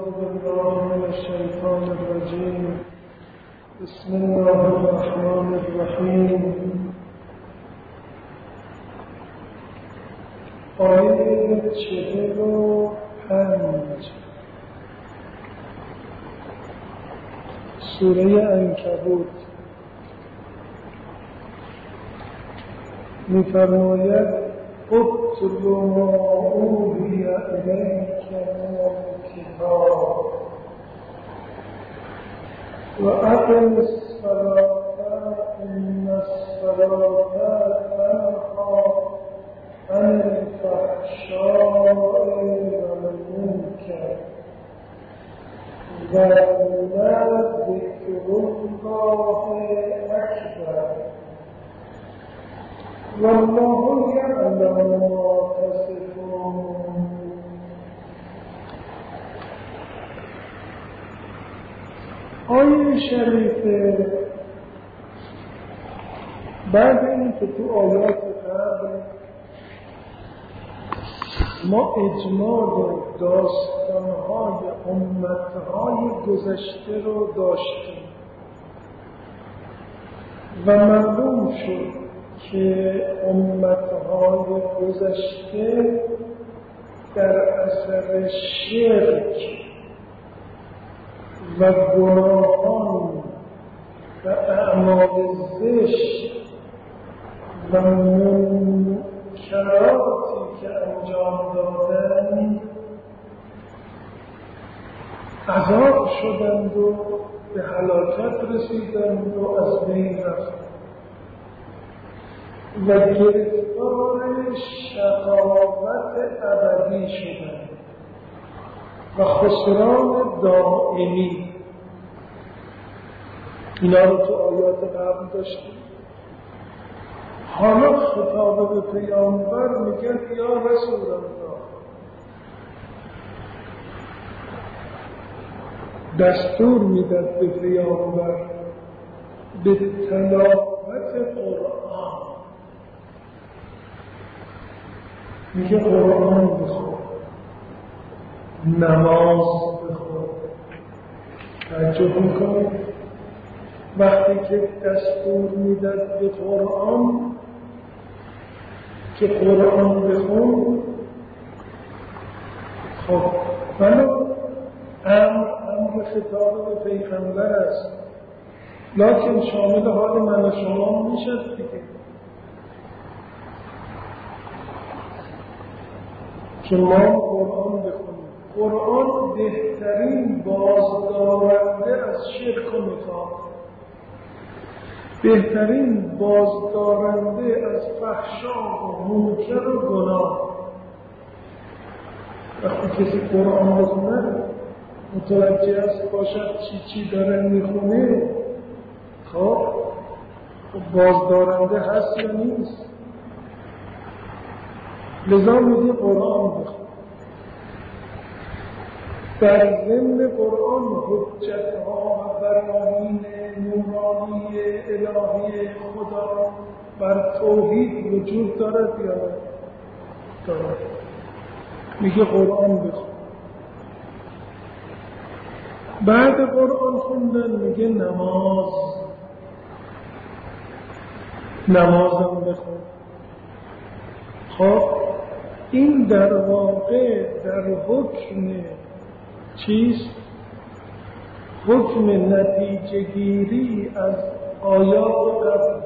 بالله من الشيطان الرجيم. بسم الله الرحمن الرحیم. آیه 45 سوره عنکبوت می‌فرماید اتل ما اوحی الیک من الکتاب و اقم الصلاة ان الصلاة تنهی عن الفحشاء والمنکر ولذکر الله اکبر والله یعلم ما تصفون. آیه شریفه بعد اینکه تو آیات قبل ما اجمال داستانهای امتهای گذشته رو داشتیم و معلوم شد که امتهای گذشته در اثر شرک و گناهان و اعمال زشت و منکراتی که انجام دادند عذاب شدند و به هلاکت رسیدند و از بین رفتند و گرفتار شقاوت ابدی شدند و خسران دائمی. اینا رو تو آیات قبل داشتیم. حالا خطاب به پیامبر میگه یا رسول الله، دستور میداد به پیامبر به تلاوت قرآن، میگه قرآن بخون، نماز بخون. تعجب میکنید وقتی که دستور میداد به قرآن که قرآن بخون، خب منو امر خطاب به پیغمبر است، لکن شامل حال من و شما میشد دیگه، که ما قرآن بخونیم. قرآن بهترین بازدارنده از شرک و نفاق، بهترین بازدارنده از فحشا و منکر و گناه. وقتی کسی قرآن بخونه متوجه است باشد چی داره میخونه، خب بازدارنده هست یا نیست. لذا میگه قرآن بخون. در ضمن قرآن حجت‌ها و براهین نورانی الهی خدا بر توحید وجود دارد یا دارد. میگه قرآن بخون. بعد قرآن خوندن میگه نمازم بخون. خب این در واقع در حکم چیست؟ حکم نتیجه گیری از آیات قبل.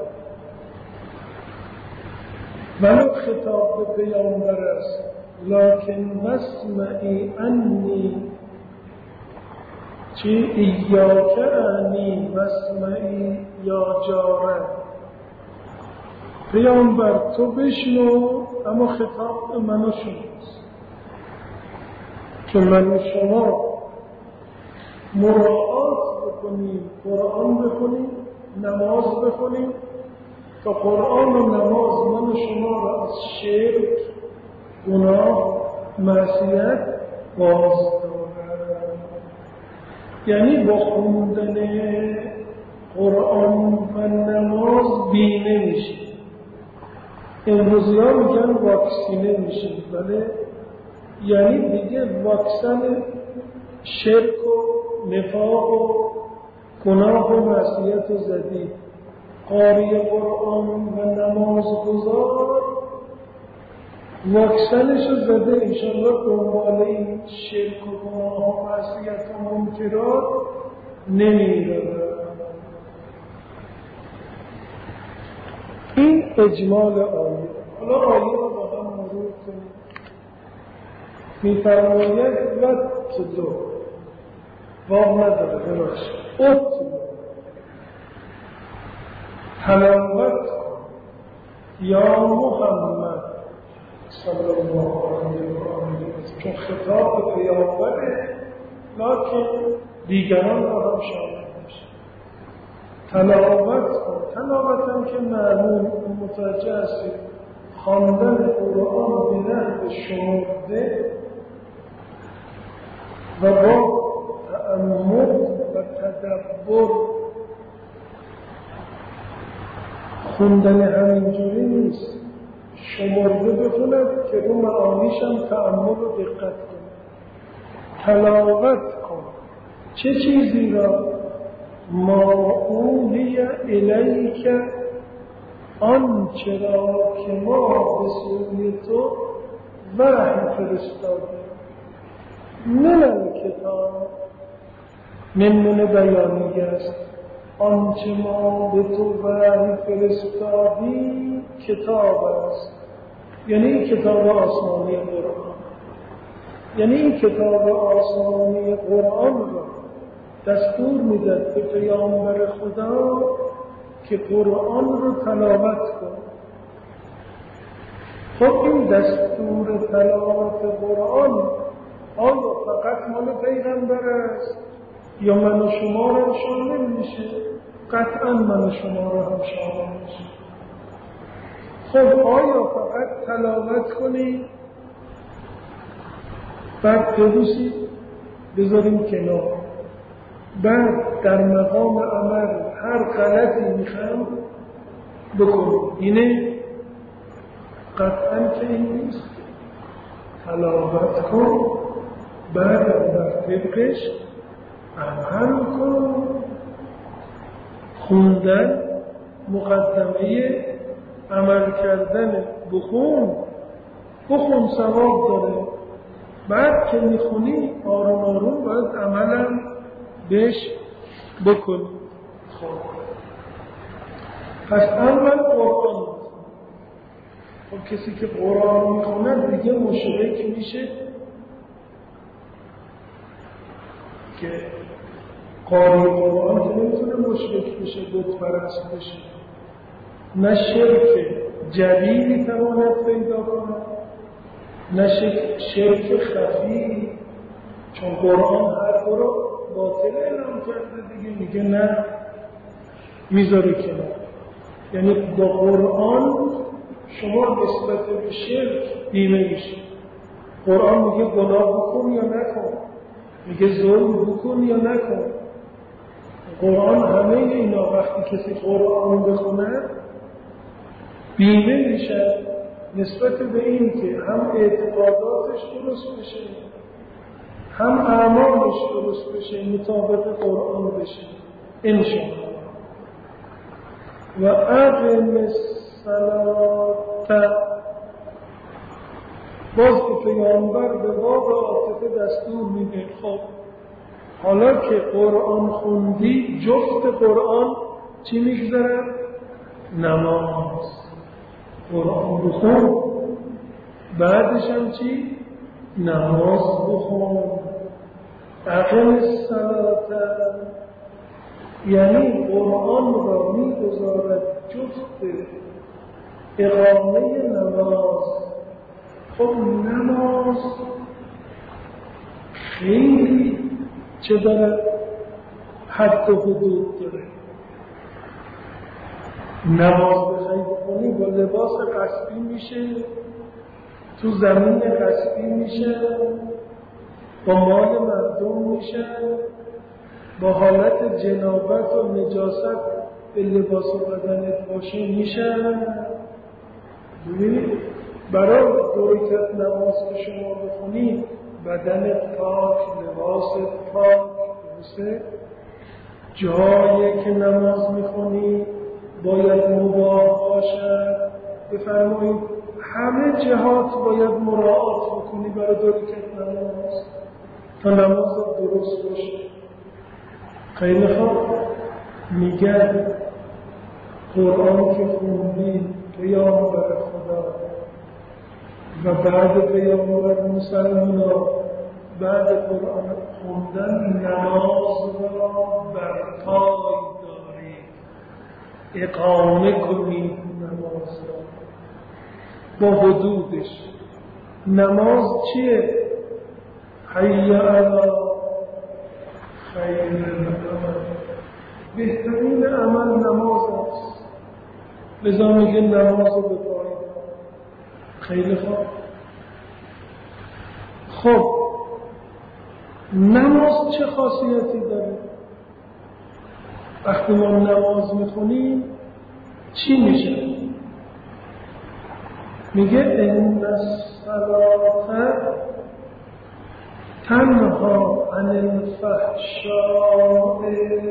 ولو خطاب به پیامبر است، لکن واسمعی انی ایاک انی واسمعی یا جاره. پیامبر تو بشنو، اما خطاب به من و شماست که من و شما مراعات بکنیم، قرآن بخونیم، نماز بخونیم تا قرآن و نماز من و شما را از شرک، گناه، معصیت باز دارد. یعنی با خوندن قرآن و نماز بینه میشید. امروزی ها میگن واکسینه میشید، بله، یعنی دیگه واکسن شرک و نفاق و گناه و معصیت رو زدید، قاری قرآن و نمازگزار واکسنش رو زده، انشاءالله دنبال این شرک و گناه و معصیت و منکرات نمیره. این اجمال آیه. حالا آیه رو با هم مرور کنیم. می‌فرماید وَاتْلُ واو نداره براش اتلو تلاوت کن یا محمد صلی الله علیه و آله، چون خطاب به پیامبره لکن دیگران را هم شامل میشه. تلاوت کن، تلاوت هم که معلوم متوجه هستید خواندن قرآن به نحو شمرده و با تأمل و تدبر. خوندن همینجوری نیست، شمرده بخوند که رو معانیش هم تأمل و دقت کن. تلاوت کن چه چیزی را؟ ما اوحی الیک، آنچه را که ما به سوی تو وحی فرستادیم. من الکتاب، من بیانی است، آنچه ما به تو وحی فرستادیم کتاب است، یعنی این کتاب آسمانی قرآن. یعنی این کتاب آسمانی قرآن را دستور میداد به پیامبر خدا که قرآن رو تلاوت کن. خب این دستور تلاوت قرآن آیا فقط مال پیغمبر است یا من و شما را شامل میشه؟ قطعا من و شما را هم شامل میشه. خب آیا فقط تلاوت کنید بعد ببوسید بذاریم کنار، بعد در مقام عمل هر غلطی میخوام بکنیم؟ اینه قطعا که این نیست. تلاوت کن، بعد در طبقش عمل کن. خوندن مقدمه عمل کردن. بخون ثواب داره. بعد که میخونی آروم آروم باید عملم بهش بکن. خب پس اول قرآن. خب کسی که قرآن میخونه دیگه مشرک میشه که قاری قرآن که نمیتونه مشرک بشه، بت پرست بشه. نه شرک جلی تواند پیدا کنه، نه شرک خفی، چون قرآن حرف رو باطل اعلام کرده دیگه، میگه نه میذاره کنار. یعنی با قرآن شما نسبت به شرک بیمه میشه. قرآن میگه گناه بکن یا نکن، میگه ظلم بکن یا نکن. قرآن همه اینا وقتی کسی قرآن بخونه بیمه میشه نسبت به این که هم اعتقاداتش درست بشه، هم اعمالش درست بشه، مطابق قرآن بشه انشاءالله. و اقم الصلاة، باز که پیامبر به باب عاطفه دستور میده. خب حالا که قرآن خوندی، جفت قرآن چی میگذره؟ نماز. قرآن بخون بعدش هم چی؟ نماز بخون. اقم الصلاة یعنی قرآن را میگذارد جفت اقامه نماز. خب نماز خیلی چه داره؟ حد و حدود داره. نماز بخوای بخونی با لباس قصبی میشه، تو زمین قصبی میشه، با مال مردم میشه، با حالت جنابت و نجاست به لباس و بدنت باشه میشه. ببینید برای دو رکعت نماز که شما بخونید بدن پاک، لباس پاک. درسته؟ جایی که نماز میخونی باید مباح باشد. بفرمایید همه جهات باید مراعات بکنی برای درکت نماز تا نماز درست باشه. خیلی خوب. میگن قرآن که خوندی پیامبر خدا و بعد پیامبر مسلمان بعد قرآن خوندن نماز را بر پای دارید، اقامه کنید نماز را با حدودش. نماز چیه؟ حی علی خیر العمل، بهترین عمل نماز است. لذا میگه نماز رو به پای دار. خیلی خوب. خب نماز چه خاصیتی داره؟ وقتی ما نماز میخونیم چی میشه؟ میگه ان الصلاة تنها عن الفحشاء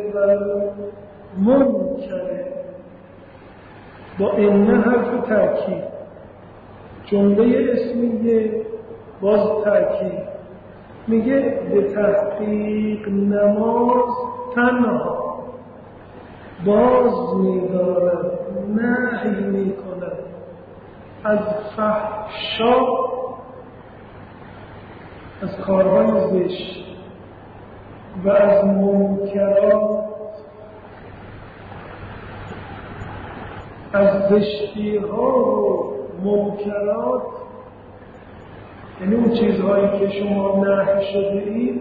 والمنکر. با این حرف تأکید، جمله اسمیه باز تأکید. میگه به تحقیق نماز تنها باز می‌دارد، نهی می‌کند از فحشا، از کارهای زشت و از منکرات، از زشتی‌ها و منکرات، یعنی اون چیزهایی که شما نهی شده اید.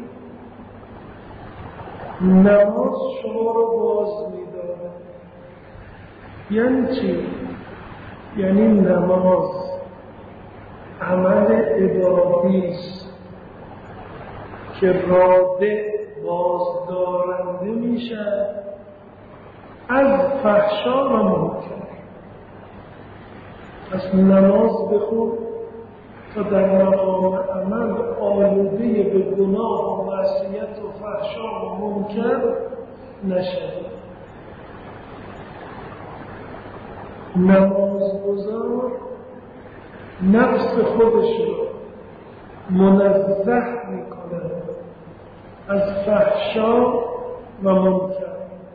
نماز شما رو باز می‌داره. یعنی چی؟ یعنی نماز عمل عبادی است که راده بازدارنده میشه از فحشا و منکر. پس نماز بخون تا در مقام عمل آلوده به گناه و معصیت و فحشا و منکر نشد. نمازگزار نفس خودش رو منزه میکنه از فحشا و منکر،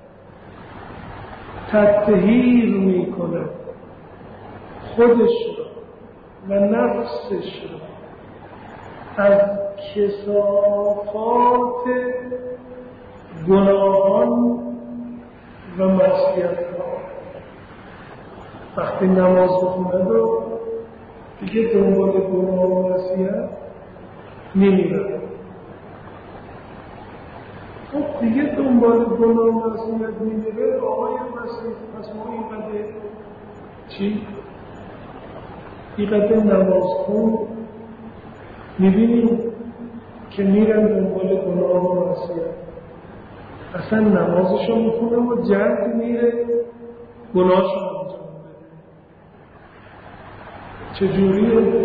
تطهیر میکنه خودش رو و نفسش رو از کثافات گناهان و معصیت‌ها. وقتی نماز بخوند و دیگه دنبال گناه و معصیت نمیره. خب دیگه دنبال گناه و معصیت نمیره. آقای مسیح پس ما اینقدر چی؟ اینقدر نماز خون میبینیم که میرن دنبال گناه و معصیت. اصلا نمازشو میخونه و جلد میره گناهشو انجام بده. چجوریه؟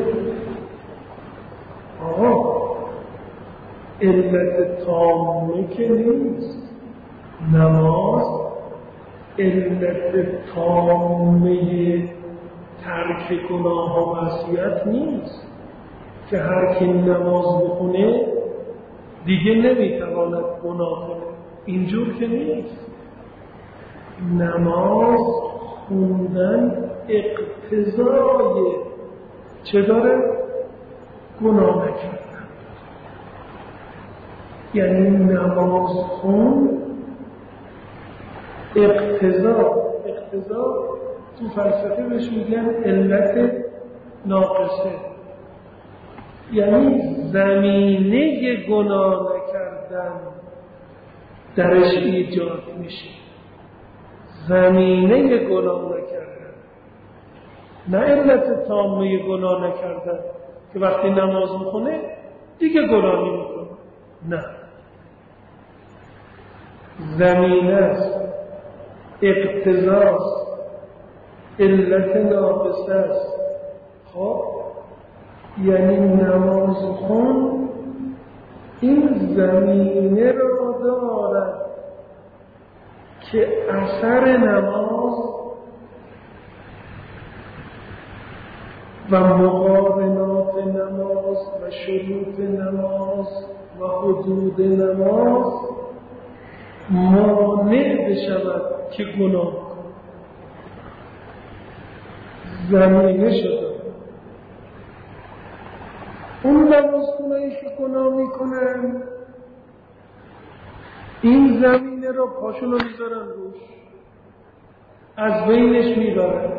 آقا علت تامه که نیست. نماز علت تامه ترک گناه و معصیت نیست که هر کی نماز بخونه دیگه نمیتواند گناه کنه. اینجور که نیست. نماز خوندن اقتضای چه داره؟ گناه نکردن. یعنی نماز خون اقتضا تو فلسفه بهش میگن علت ناقصه، یعنی زمینه گناه نکردن درش ایجاد میشه. زمینه گناه نکردن، نه علت تامه گناه نکردن که وقتی نماز میخونه دیگه گناه نمیکنه. نه، زمینه است، اقتضاست، علت ناقصه است. خب یعنی نماز خون این زمینه را دارد که اثر نماز و مقارنات نماز و شروط نماز و حدود نماز مانع بشود که گناه کند. زمینه شده اون نمازخونه‌ای که گناه میکنن این زمینه رو پاشون رو میذارن روش، از بینش میبرن،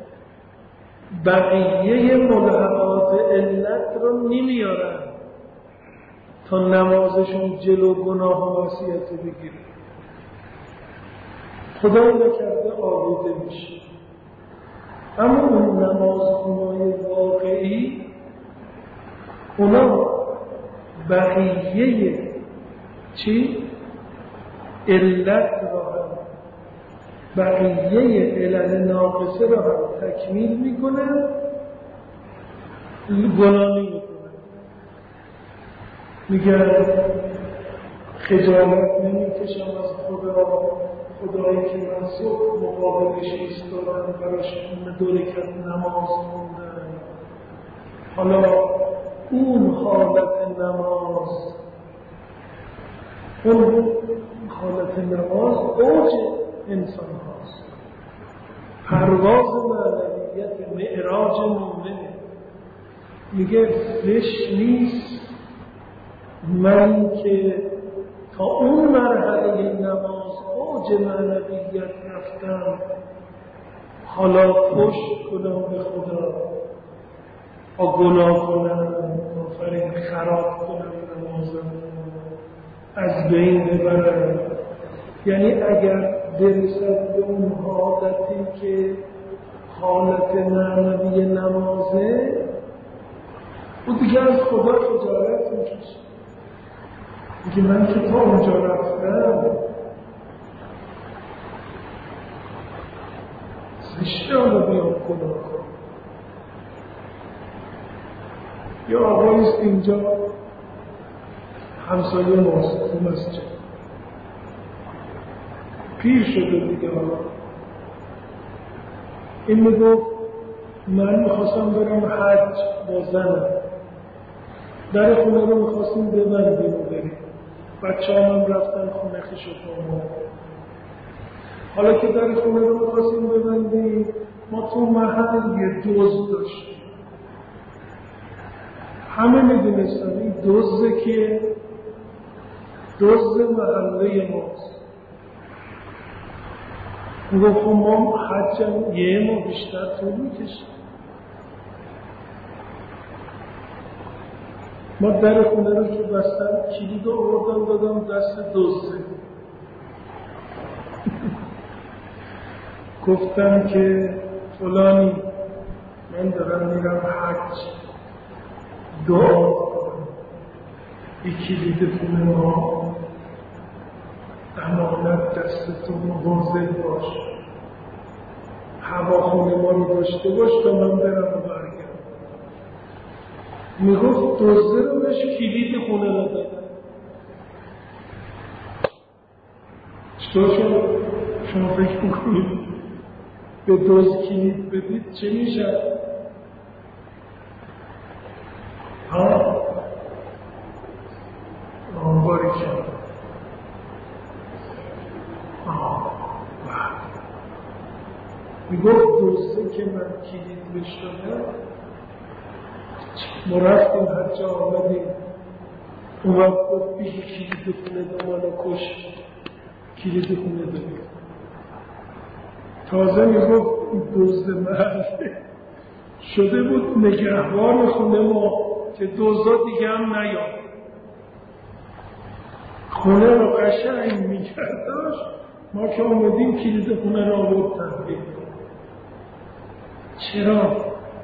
بقیه ملحقات علت رو نمیارن تا نمازشون جلو گناه و معصیت بگیره. خدا نکرده آلوده میشه. اما اون نمازخونه‌های واقعی اونا بقیه علت را هم، بقیه علل ناقصه را هم تکمیل میکنن، گناه نمیکنن. میگن خجالت نمیکشم از خدایی که من صبح مقابلش ایستادم براش دو رکعت نماز خوندم. حالا اون حالت نماز اوج انسان هاست، پرواز معنویت، معراج مومنه. میگه زشت نیست من که تا اون مرحله نماز اوج معنویت رفتم حالا پشت کنم به خدا، گناه کنم، آفرین خراب کنم نمازم، از بین ببرم. یعنی اگر برسد به اون حالتی که حالت معنوی نمازه، او دیگه از خدا خجالت میکشه. میگه من که تا اونجا رفتم زشته حالا بیام گناه کنم. یا آقایست اینجا همسایه ماست تو مسجد، پیر شده دیگه. حالا این میگفت من میخواستم برم حج با زنم، در خونه رو میخواستیم ببندیم و بریم، بچه هم رفتن خونه خشوفا. حالا که در خونه رو میخواستیم ببندیم، ما تو محل یه دزد داشتیم. همه میدونستن این دزده که دزد محله ماست. میگفت ما حجم یه ما بیشتر طول میکشیم. ما در خونه رو که بستن کلید رو آوردم دادم دست دزده. گفتم که فلانی من دارم میرم حج، دعا کنم این کلید خونه ما امانت دستتون مواظب باش، هواخونه ما رو داشته باش تا من برم و برگردم. میگفت دزده رو بهش کلید خونه رو دادن. چطور شما فکر میکنید به دزد کلید بدید چه میشه؟ باری کرد. میگفت دوسته که من کلید بشتانه ما رفتیم حتی آمدیم اومد گفت بیشی کلید خونه دامانا کش کلید خونه داریم. تازه میگفت دوست محله شده بود نگهبان خونه ما که دوزا دیگه هم نیاد، خونه رو قشنگ میکرداش. ما که آمدیم کلید خونه رو آورد تحویل. چرا؟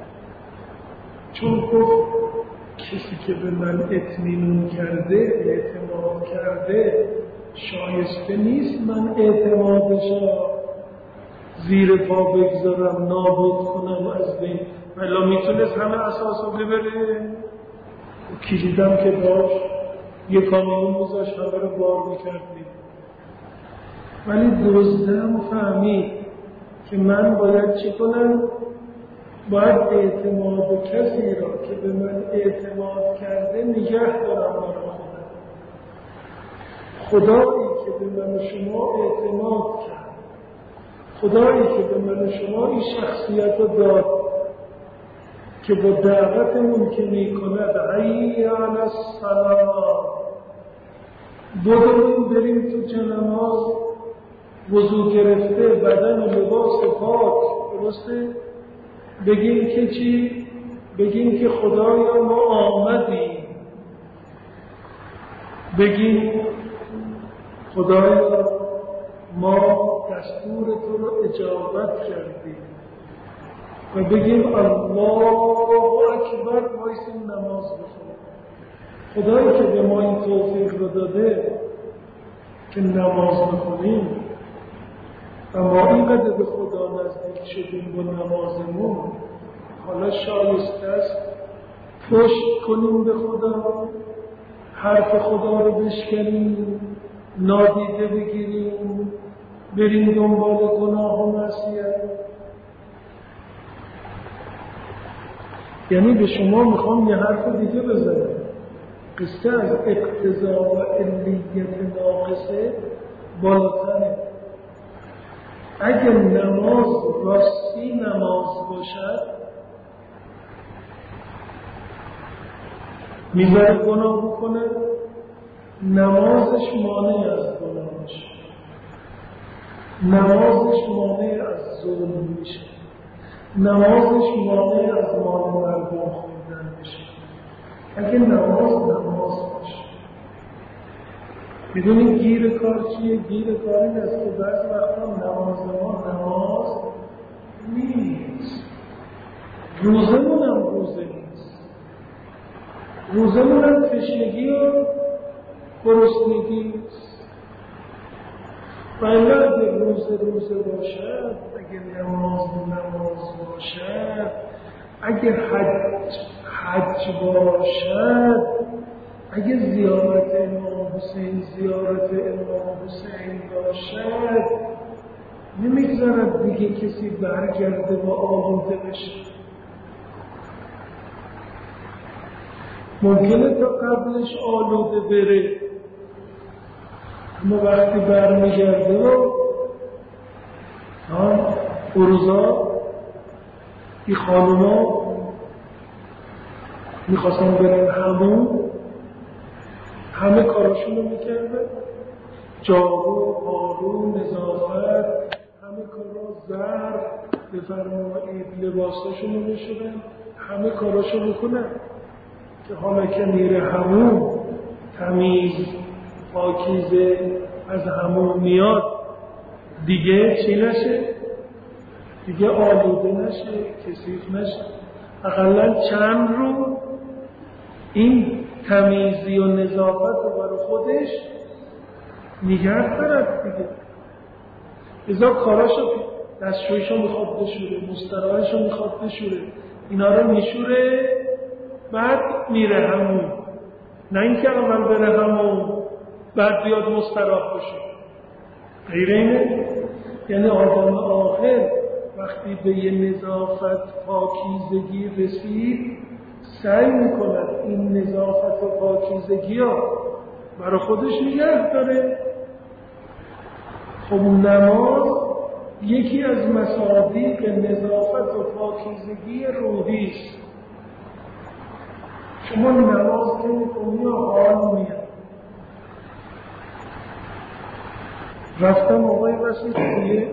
چون گفت کسی که به من اطمینان کرده، اعتماد کرده، شایسته نیست من اعتمادشو زیر پا بگذارم، نابود کنم از بین. ولی میتونست همه اساسا ببره. کلیدم که داشت یه کامیون میذاش همه رو بار میکردیم. ولی دزدم فهمید که من باید چی کنم؟ باید اعتماد کسی را که به من اعتماد کرده نگه دارم برای خدایی که به من و شما اعتماد کرد، خدایی که به من و شما این شخصیت رو داد که با دعوتمون که میکند حی علی الصلاة، بریم تو جنماز، وضو گرفته، بدن و لباس پاک، درسته؟ بگیم که چی؟ بگیم که خدایا ما آمدیم، بگیم خدایا ما دستور تو رو اجابت کردیم و بگیم الله اکبر، وایسیم نماز بخونیم. خدایی که به ما این توفیق رو داده که نماز بخونیم و ما اینقدر به خدا نزدیک شدیم با نمازمون، حالا شایسته است پشت کنیم به خدا، حرف خدا رو بشکنیم، نادیده بگیریم، بریم دنبال گناه و معصیت. یعنی به شما میخوام یه حرف دیگه بزنم. قصه از اقتضا و علیت ناقصه بالاتره. اگه نماز راستی نماز باشد، میذاره گناه بکنه، نمازش مانع از گناهش، نمازش مانع از ظلم میشه، نمازش مانع از مال مردم خوردن میشه. اگه نماز باشه، میدونید گیر کار چیه؟ گیر کار این است که بعضی وقتا نماز ما نماز نیست، روزمون هم روزه نیست، روزمون هم تشنگی و گرسنگی است. و اگر روزه باشد، اگر نماز باشد، اگر حج باشد، اگر زیارت امام حسین باشد، نمیگذارد دیگه کسی برگرده و آلوده بشه. ممکنه تا قبلش آلوده بره، اما وقتی برمیگرده و اروزا این خانوما میخواستن برن همون، همه کاراشونو میکردن، جارو، پارو، نظافت، همه کارا، ظرف بفرمایید، لباساشونو میشورن، همه کاراشو میکنن که حالا که میره همون تمیز پاکیزه از همون میاد، دیگه چی نشه؟ دیگه آلوده نشه، کثیف نشه. اقلا چند رو این تمیزی و نظافت رو برای خودش نگه دارد دیگه. ازا کاراشو، دستشویشو میخواد بشوره، مستراحشو میخواد بشوره، اینا رو میشوره، بعد میره همون. نه اینکه اول بره همون بعد بیاد مستراح بشه. غیر اینه. یعنی آدم عاقل وقتی به یه نظافت پاکیزگی رسید، سعی میکند این نظافت و پاکیزگی ها برای خودش نگه داره. خب نماز یکی از مصادیق نظافت و پاکیزگی روحی است. شما نماز که میکنی و حال میاد. رفتم آقای وسیع توی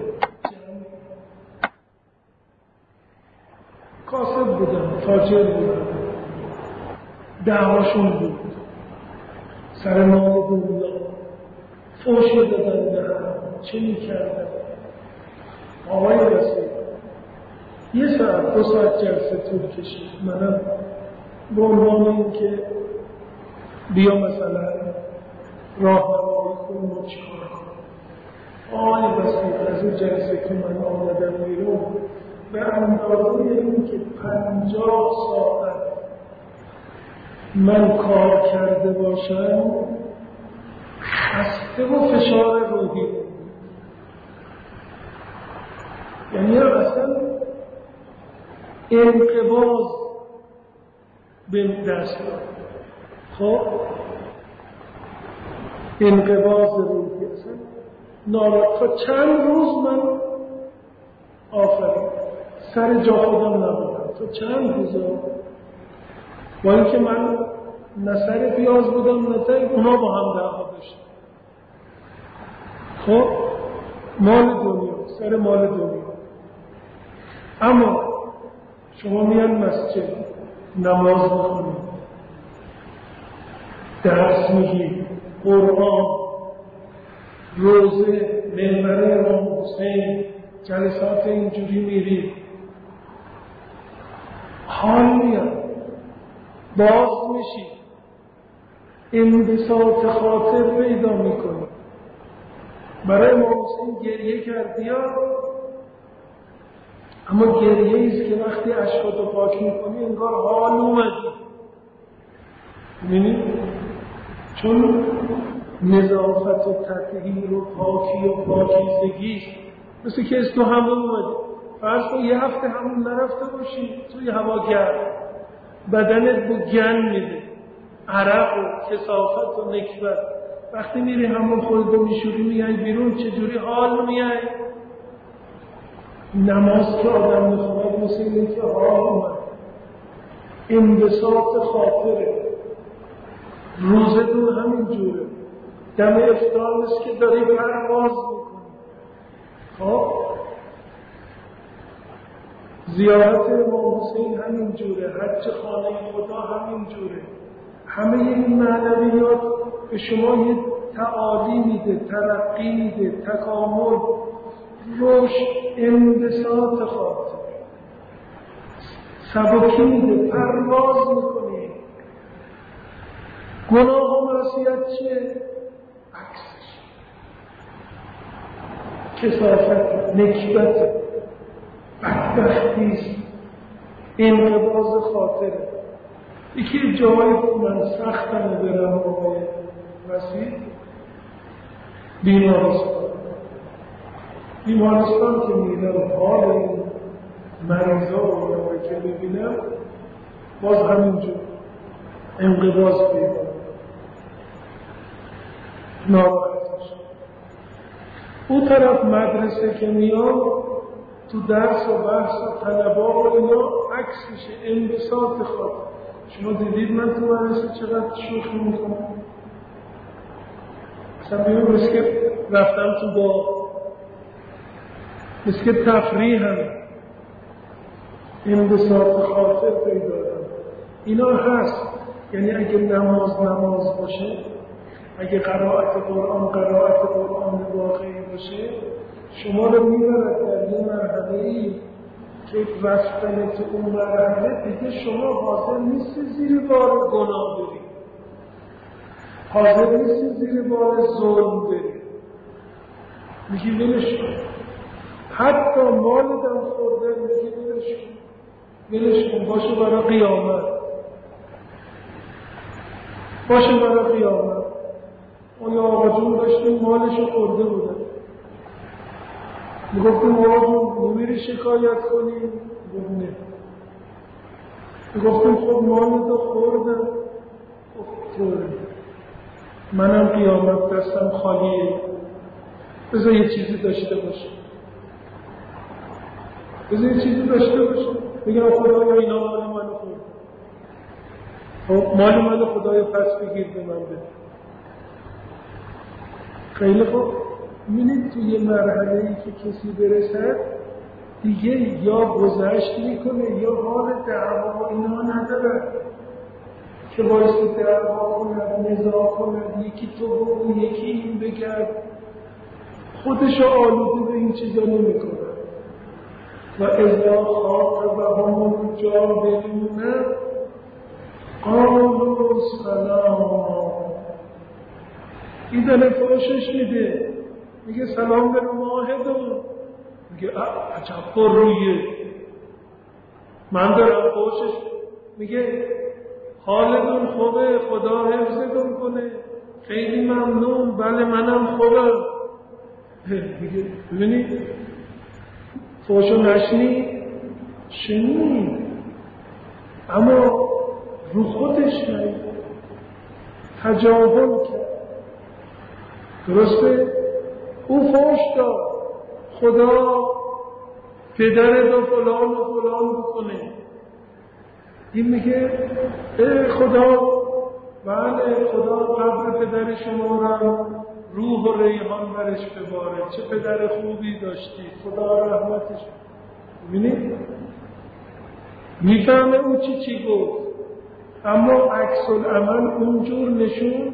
کاسب بودن، تاجر بودن، دعواشون بود سر مال دنیا، فوش دادن به هم، چه میکردن؟ آقای وسیع یه ساعت 2 ساعت جلسه طول کشید. منم به عنوان این که بیا مثلا راهنمایی کنم و چیکار کنم، آقای وسیع از اون جلسه که من آمدم بیرون به اندازه این که 50 ساعت من کار کرده باشم خسته و فشار روحی، یعنی اصلا انقباض به دست دارم. خب انقباض روحی اصلا تا چند روز من آفرین سر جا خودم نبودم، تا چند روز با اینکه من نه سر پیاز بودم نه سر اونا با هم دعوا داشتن. خب مال دنیا، سر مال دنیا. اما شما میان مسجد نماز میخونید، درس میگید، قرآن، روزه، منبر امام حسین، جلسات اینجوری میرید، حال میاد، باز میشید، انبساط خاطر پیدا میکنید. برای امام حسین گریه کردی ها، اما گریه ایست که وقتی اشکاتو پاک میکنی انگار حال اومدی. ببینید چون نظافت و تطهیر و پاکی و پاکیزگی مثل که از تو همون اومدی. فرض کن یه هفته همون نرفته باشی توی هوا گرم، بدنت با گن میده، عرق و کثافت و نکبت. وقتی میری همون خودتو میشوری میای بیرون چجوری حال میای؟ نماز که آدم میخواد مثل اینه که حال اومد، انبساط خاطره. روزتون همین جوره، دم افطار نیست که داری پرواز میکنی. خب زیارت امام حسین همین جوره، حج خانه خدا همین جوره. همه این معنویات به شما یه تعالی میده، ترقی میده، تکامل، رشد، انبساط خاطر، سبکی میده، پرواز میکنی. گناه و معصیت چیه؟ عکسش کثافت، نکبت، بدبختیست، انقباض خاطره. یکی جایی من سختمه برم آقای مسیح، بیمارستان که میرم حال این مریضا رو که ببینم باز همینجور انقباض پیدا ناراحتش. اون طرف مدرسه که میام تو درس و بحث و طلبا و اینا عکس میشه، انبساط خاطر. شما دیدید من تو مدرسه چقدر شوخی میکنم؟ مثلا بیرون مثل که رفتم تو با مثل که تفریح هم انبساط خاطر پیدا دارم. اینا هست. یعنی اگه نماز باشه، اگه قرائت قرآن واقعی باشه، شما رو میبرد در یه مرحله‌ای که رفتن تو اون مرحله دیگه شما حاضر نیستی زیر بار گناه بری، حاضر نیستی زیر بار ظلم بری. میگی ولش کن، حتی مال دم خورده میگی ولش کن، باشه برای قیامت، باشه برای قیامت. اون یا آقا جون داشتیم مالشو خورده بودن، میگفتیم آقا جون نمیری شکایت کنیم؟ گفت نه. میگفتیم خب مالتو خوردن؟ گفت طوره، منم قیامت دستم خالیه، بذار یه چیزی داشته باشه، بگم خدایا اینا مال منو خورد. خب مال منو خدایا پس بگیر به من بده. خیلی خوب. می‌بینید توی یه مرحله‌ای که کسی برسد دیگه یا گذشت میکنه یا حال دعوا و اینا نداره که باعث دعوا کند، نزاع کند، یکی تو بگو یکی این بگرد، خودشو آلوده به این چیزا نمیکنه. و اذا خاطبهم الجاهلون قالوا سلاما. این داره فروشش میگه سلام به ماهدون، میگه عجب رویه. من دارم فروشش میگه حالتون خوبه؟ خدا حفظتون کنه. خیلی ممنون. بله منم خوبم. دیگه ببینید فوشو نشنید؟ شنید، اما رو خودش نید، تجاهل کرد. درسته؟ او فوش داد خدا پدرت و فلان و فلان بکنه. این میگه خدا بله خدا قبر پدر شما را روح و ریحان برش بباره، چه پدر خوبی داشتی، خدا رحمتش. ببینید میفهمه او چی گفت، اما عکس العمل اونجور نشون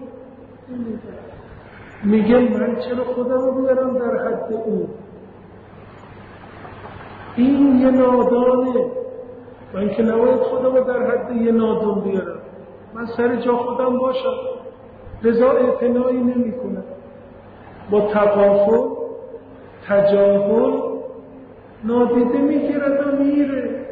میگه من چرا خودم رو بیارم در حد او. این یه نادانه. من که نباید خودم رو در حد یه نادان بیارم. من سر جا خودم باشم، لذا اعتنایی نمی کنم. با تغافل تجاهل نادیده میگیرد و میره.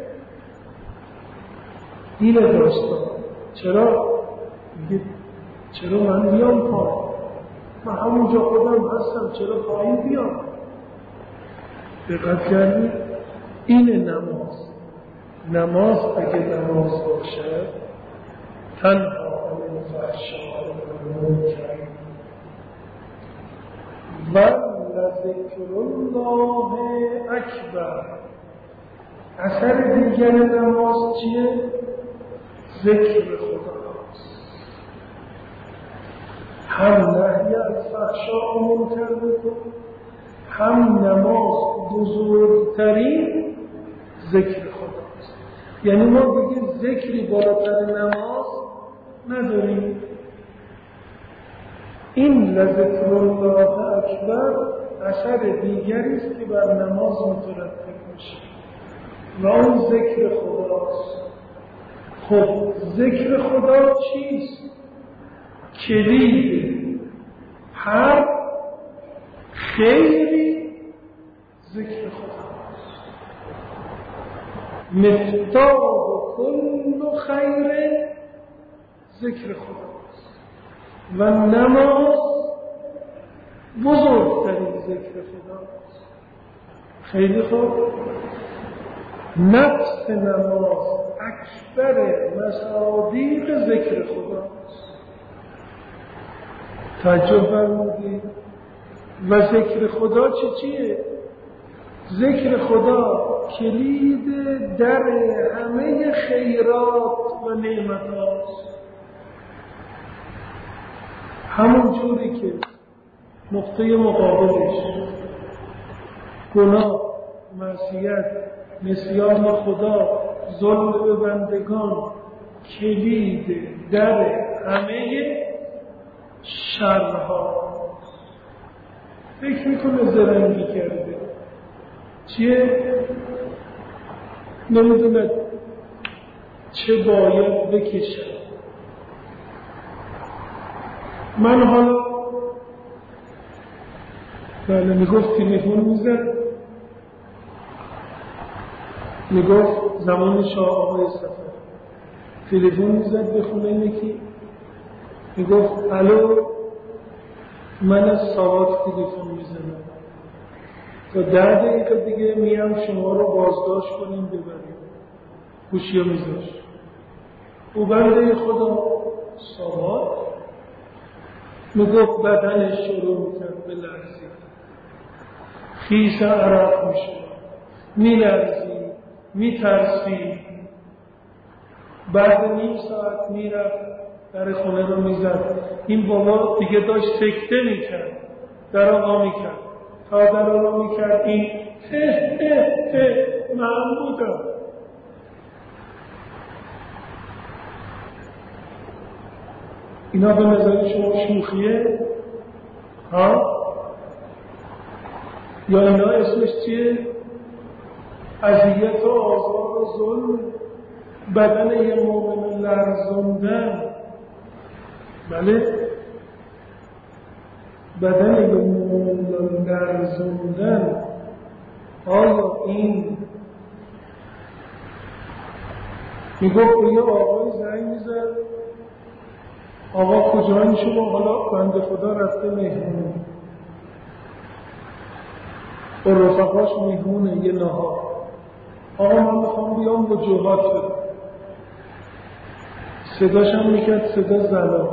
اینه داستان. چرا؟ میگه چرا من بیام پایین؟ من همونجا خودم هستم، چرا پایین بیام؟ دقت کردید؟ این نماز اگه نماز باشه تنها عن الفحشاء والمنکر و لذکر الله اکبر. اثر دیگر نماز چیه؟ ذکر خداست. هم نهی از فحشاء و منکر بکن، هم نماز بزرگترین ذکر خداست. یعنی ما دیگه ذکری بالاتر نماز نداریم. این لذکر الله اکبر اثر دیگری است که بر نماز مترتب میشه و اون ذکر خداست. خب ذکر خدا چیست؟ کلید هر خیری ذکر خداست. مفتاح کل خیر ذکر خداست و نماز بزرگترین ذکر خداست. خیلی خوب. نفس نماز اکبر مصادیق ذکر خداست. توجه فرمودید؟ و ذکر خدا چیه؟ ذکر خدا کلید در همه خیرات و نعمت هاست. همون جوری که نقطه مقابلش گناه، معصیت، نسیان خدا، ظلم به بندگان کلید در همه شرها. فکر میکنه زرنگی کرده، چیه؟ نمیدونه چه باید بکشم. من حالا بله میگفت تلفن میزد، میگفت زمان شاه آقای سفر تلفن میزد به خونه یکی، میگفت الو من از ساواک تلفن میزنم تا 10 دقیقه دیگه میام شما رو بازداشت کنیم ببریم. گوشی رو میذاشت. او بنده خدا ساواک میگفت بدنش شروع میکرد به لرزید، خیس عرق میشه، میلرزید، میترسید. بعد نیم ساعت میرفت در خونه رو میزد. این بابا دیگه داشت سکته میکرد، در آقا میکرد. تا در آقا میکرد این من بودم. اینا به نظر شما شوخیه؟ ها؟ یا اینا اسمش چیه؟ اذیت و آزار و ظلم، بدن یه مومن لرزوندن. بله؟ بدن یه مومن لرزوندن. آیا این میگفت به یه آقای زنگ میزد، آقا کجایی شما؟ حالا بنده خدا رفته مهمونه با رفقاش، مهمونه یه نهار. آقا من میخوام بیام با جوهات بدم. صداش هم میکرد صدا زنا.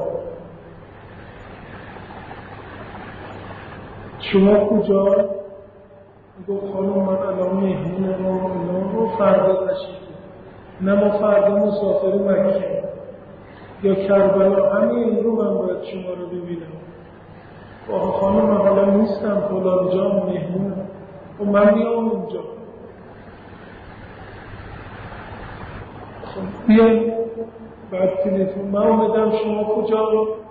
شما کجا؟ میگفت خانم من الان مهمونه ما فردا تشریف. نه ما فردا مسافر مکه یا کربلا، همین رو من باید شما رو ببینم. آقا خانم من حالا نیستم فلان جا مهمونم و من میام اونجا. خب بیایم بعد تلفن من اومدم شما کجا؟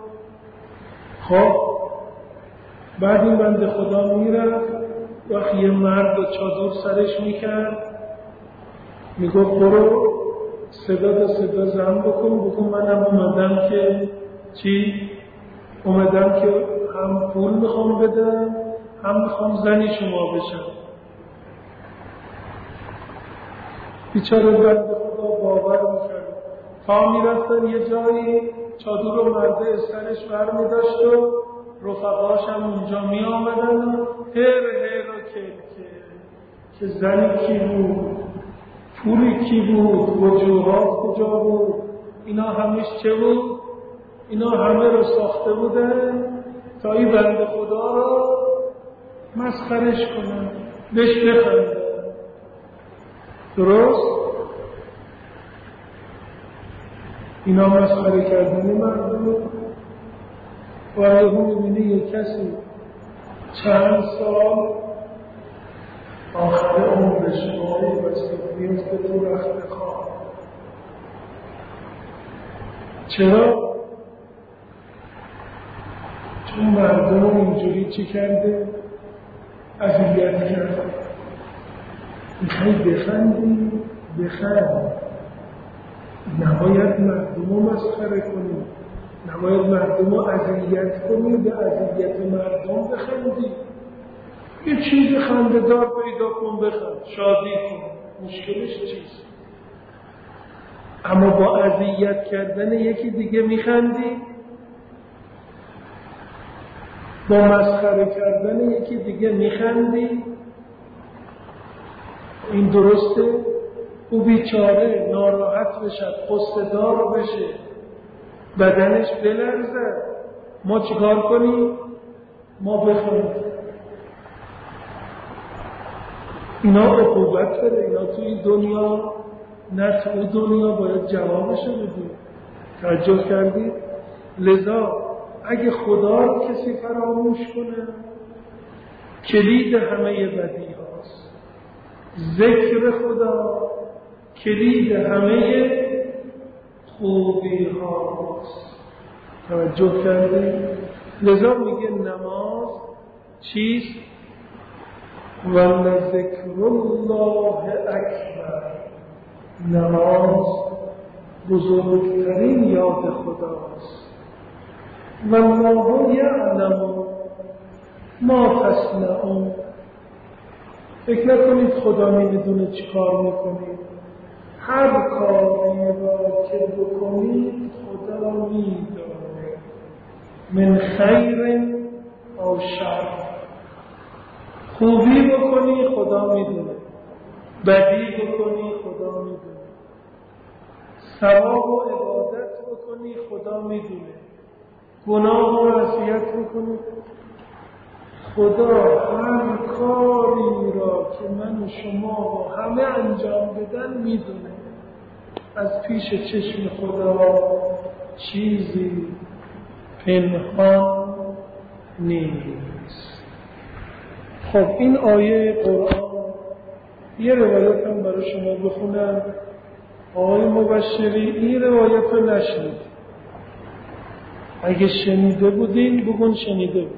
خب بعد این بنده خدا میرفت، وقتی یه مرد چادر سرش میکرد میگفت برو صدا زن بکن منم اومدم که چی؟ اومدم که هم پول میخوام بدم هم میخوام زنی شما بشم. بیچاره بنده خدا باور میکرد. تا میرفتن یه جایی چادر رو مرده سرش برمیداشت و رفقاش هم اونجا می آمدن و هر که زنی کی بود، پولی کی بود، وجوهات کجا بود، اینا همش چه بود؟ اینا همه رو ساخته بودن تا این بنده خدا رو مسخرش کنن، بهش بخندن. درست؟ اینا مسخره کردن مردم. و یهو می‌بینی یک کسی چند سال آخر عمرش ماهی بسته میفته تو رخت خواب. چرا؟ چون مردم اینجوری چی کرده؟ اذیت کرده. میخوای بخندی؟ بخند. نباید مردم رو مسخره کنی، نباید مردم رو اذیت کنی، به اذیت مردم بخندی. یه چیز خنده‌دار پیدا کن بخند، شادی کن، مشکلش چیست؟ اما با اذیت کردن یکی دیگه میخندی، با مسخره کردن یکی دیگه میخندی. این درسته؟ او بیچاره ناراحت بشه، غصه‌دار بشه، بدنش بلرزه، ما چیکار کنیم؟ ما بخندیم. اینا عقوبت بده، اینا توی دنیا، نه توی دنیا باید جوابشو بدیم. توجه کردید؟ لذا اگه خدا رو کسی فراموش کنه، کلید همه بدی هاست. ذکر خدا کلید همه خوبی هاست. توجه کردید؟ لذا میگه نماز چیست؟ و لذکر الله اکبر. نماز بزرگترین یاد خداست. و الله یعلم ما تصنعون. فکر نکنید خدا نمیدونه چی کار میکنید. هر کاری را که بکنید خدا میدونه، من خیر او شر. خوبی بکنی خدا میدونه، بدی بکنی خدا میدونه، ثواب و عبادت بکنی خدا میدونه، گناه و معصیت بکنی. خدا هر کاری را که من و شما و همه انجام بدن میدونه. از پیش چشم خدا چیزی پنهان نیست. خب این آیه قرآن، یه روایت هم برای شما بخونم. آقای مبشری این روایت رو نشنید. اگه شنیده بودین بگون شنیده بودین.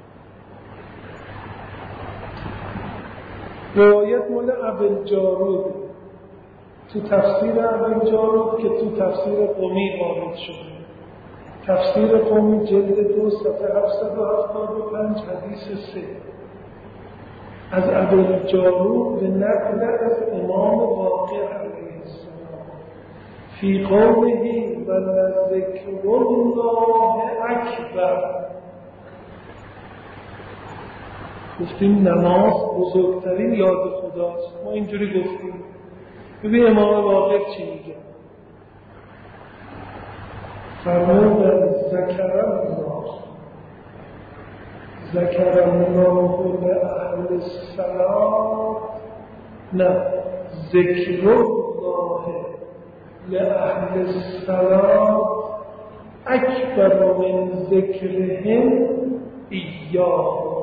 روایت مال ابوالجارود، تو تفسیر ابوالجارود که تو تفسیر قمی وارد شده. تفسیر قمی جلد 2 صفحه 775 حدیث 3 از ابوالجارود به نقل از امام واقع علیه السلام فی قوله ولذکر الله اکبر. گفتیم نماز بزرگترین یاد خداست. ما اینجوری گفتیم. ببین امام باقر چی میگه؟ فرمودن ذکر الله لأهل الصلاة، نه، ذکر الله لأهل الصلاة اکبر من ذکرهم ایاه.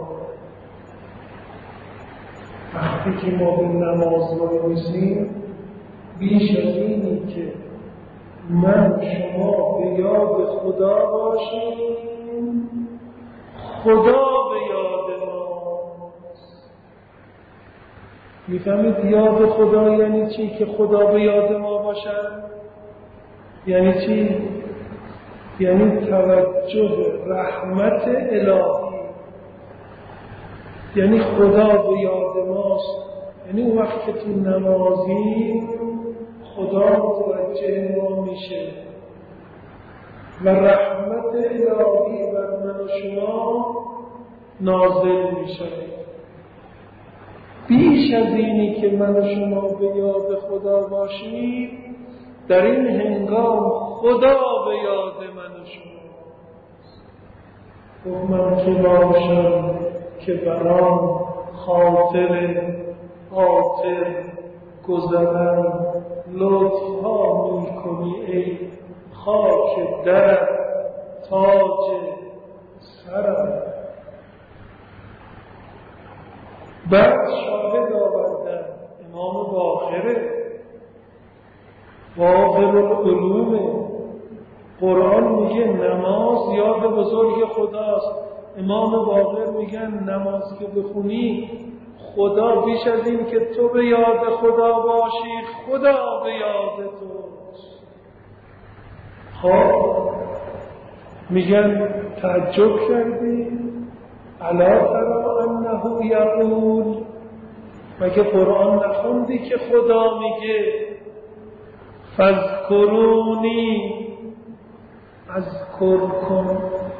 وقتی که ما به نماز وایسیم، بیش از اینی که من شما به یاد خدا باشیم، خدا به یاد ماست. میفهمید یاد خدا یعنی چی؟ که خدا به یاد ما باشن. یعنی چی؟ یعنی توجه رحمت الهی. یعنی خدا به یاد ماست. یعنی اون وقت که تو نمازی خدا متوجه ما میشه و رحمت الهی بر من و شما نازل میشه. بیش از اینی که من و شما به یاد خدا باشیم، در این هنگام خدا به یاد من و شما. من تو باشم که برام خاطر گذرم لطف ها می کنی ای خاک در تاج سرم. بعد شاهد آوردن امام باقر العلوم قرآن میگه نماز یاد بزرگ خداست. امام باقر میگن نماز که بخونی خدا بیش از این که تو به یاد خدا باشی، خدا به یاد توست. خب میگن تعجب کردی؟ الا تری انه یقول، مگه قرآن نخوندی که خدا میگه فاذکرونی اذکرکم،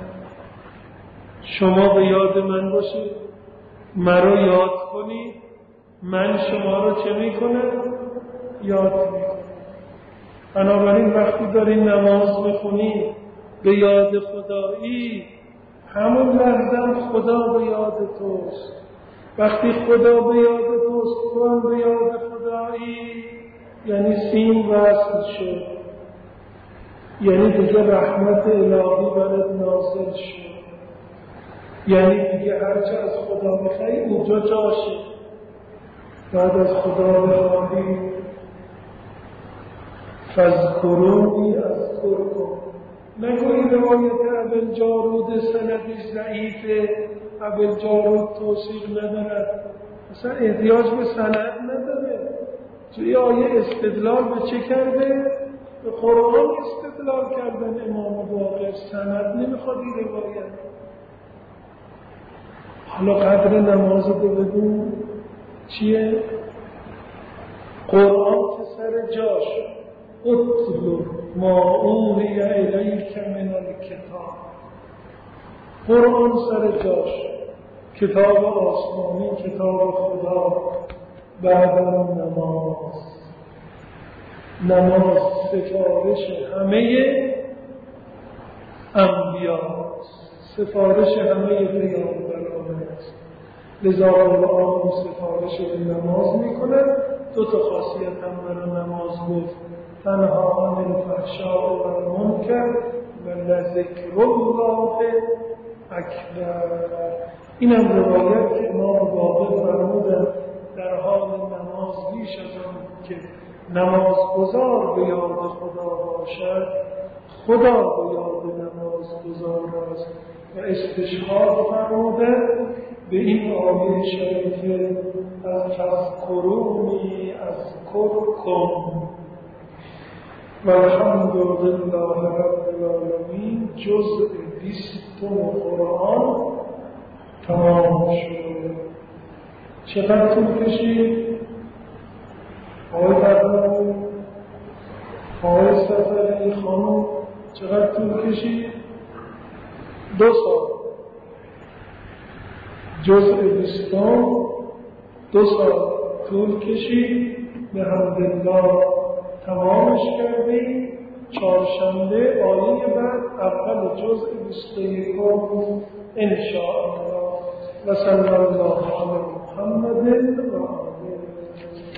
شما به یاد من باشید، مرا یاد کنید، من شما رو چه میکنم؟ یاد میکنم. بنابراین وقتی داری نماز میخونی به یاد خدایی، همون لحظه خدا به یاد توست. وقتی خدا به یاد توست، تو هم به یاد خدایی، یعنی سین وصل شد، یعنی دیگه رحمت الهی برات نازل شد، یعنی دیگه هرچه از خدا بخوای اونجا جاشه. بعد از خدا بخوای فاذکرونی اذکرکم. نگویی روایت ابوالجارود سندش ضعیفه، ابوالجارود توصیق ندارد، اصلا احتیاج به سند نداره. توی آیه استدلال به چه کرده؟ به قرآن استدلال کردن امام باقر، سند نمیخواد این روایت. حالا قدر نماز رو بدون چیه؟ قرآن که سر جاش، اتلو ما اوحی الیک من الکتاب، قرآن سر جاش، کتاب آسمانی، کتاب خدا. بعد نماز سفارش همه انبیاست، سفارش همه پیامبران است. لذا قرآن سفارش به نماز میکنه. دو تا خاصیت هم برای نماز گفت: تنها عن الفحشاء و المنکر و لذکر الله اکبر. این هم روایت که امام باقر فرمودن در حال نماز بیش از آن که نمازگزار به یاد خدا باشد، خدا به یاد نمازگزار است. و استشهاد فرمودن به این آیه شریفه از فاذکرونی اذکرکم و الحمد لله رب العالمین. جزء 20 قرآن تمام شد. چقدر طول کشید؟ آقای فرمود آقای سفری خانم چقدر طول کشید؟ 2 سال. جزء 20 2 سال طول کشید، به حمدالله تمامش کردیم. چهارشنبه آیه بعد اول جزء 21 انشاءالله. و صلی الله علی محمد و آله